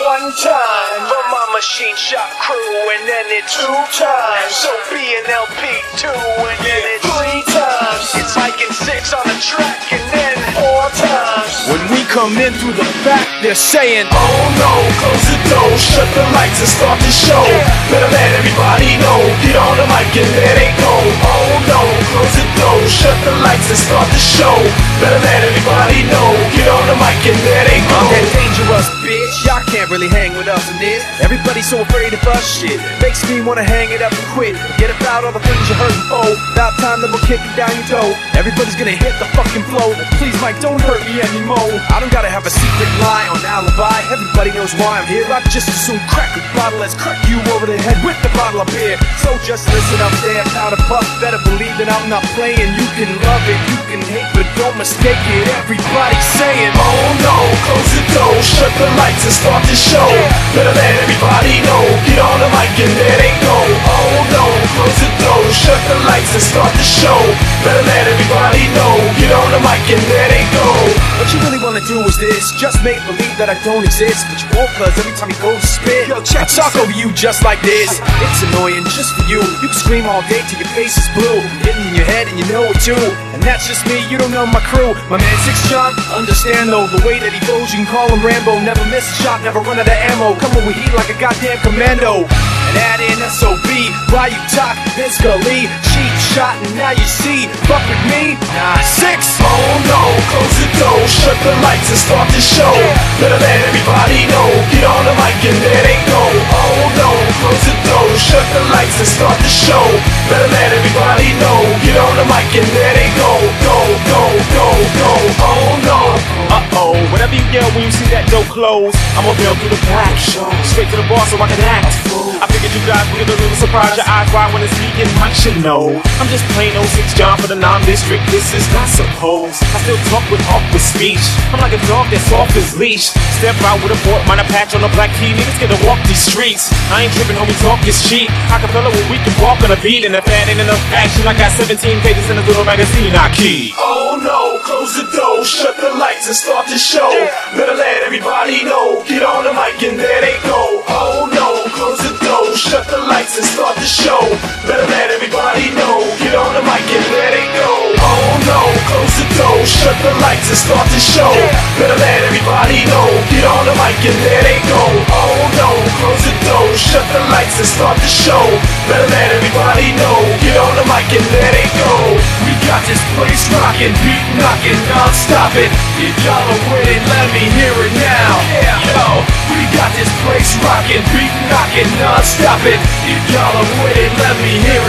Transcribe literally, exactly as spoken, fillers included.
one time for my Machine Shop crew, and then it's two times. So B and L P two, and then it's three times. It's Mike and Six on the track, and then four times. When we come in through the back, they're saying, oh no, close the door, shut the lights and start the show. Better let everybody know, get on the mic and let it go. Oh no, close the door, shut the lights and start the show. Better let everybody know, get on the mic and let it go. I'm that dangerous bitch, y'all can't really hang with us in this. Everybody's so afraid of us, shit makes me wanna hang it up and quit. Forget about all the things you heard before. About time that we're kicking down your door. Everybody's gonna hit the fucking flow. Please Mike, don't hurt me anymore. I don't gotta have a secret lie or an alibi. Everybody knows why I'm here. I just assume crack a bottle, let's crack you over the head with the bottle of beer. So just listen up there, powder puff. Better believe that I'm not playing. You can love it, you can hate, but don't mistake it. Everybody's saying, oh no, close the door, shut the lights and start the show. Better let everybody know, get on the mic and let it go. Oh no, close the door, shut the lights and start the show. Better let everybody know, get on the mic and let it go. What you really wanna do is this, just make believe that I don't exist, but you won't, cause every time you go to spit, yo, check, I talk over you just like this. It's annoying just for you. You can scream all day till your face is blue, getting in your head and you know it too. And that's just me, you don't know my crew. My man Six John, understand though, the way that he goes, you can call him Rambo. Never miss a shot, never run out of ammo. Come on, we heat like a goddamn commando. And add in S O B, why you talk, Vince Scully, cheap shot, and now you see, fuck with me, nah, Six. Oh no, close the door, shut the lights and start the show. Better let everybody know, get on the mic and let it go. Oh no, close the door, shut the lights and start the show. Better let everybody know, get on the mic and let it go. Go, go, go, go, oh no. Uh-oh, whenever you yell when you see that door close, I'ma bail through the back, straight to the bar so I can act. I figured you guys would get a little surprise, your eyes wide when it's me and Mike should know. I'm just plain old Six John for the non-district, this is not supposed. I still talk with awkward speech, I'm like a dog that's off his leash. Step out with a port minor patch on a black key, niggas get to walk these streets. I ain't tripping, homie, talk is cheap. Acapella where we can walk on a beat, and if that ain't enough action, I got seventeen pages in a little magazine I keep. Oh no, close the door, shut the lights and start the show. Better let everybody know, get on the mic and let it go. Oh no, close the door, shut the lights and start the show. Better let everybody know, get on the mic and let it go. Oh no, close the door, shut the lights and start the show. Better let everybody know, get on the mic and let it go. Oh no, close the door, shut the lights and start the show. Better let everybody know, get on the mic and let it go. We got this place rockin', beat knockin', non-stop it. If y'all are with it, let me hear it now. Yo, we got this place rockin', beat knockin', non-stop it. If y'all are with it, let me hear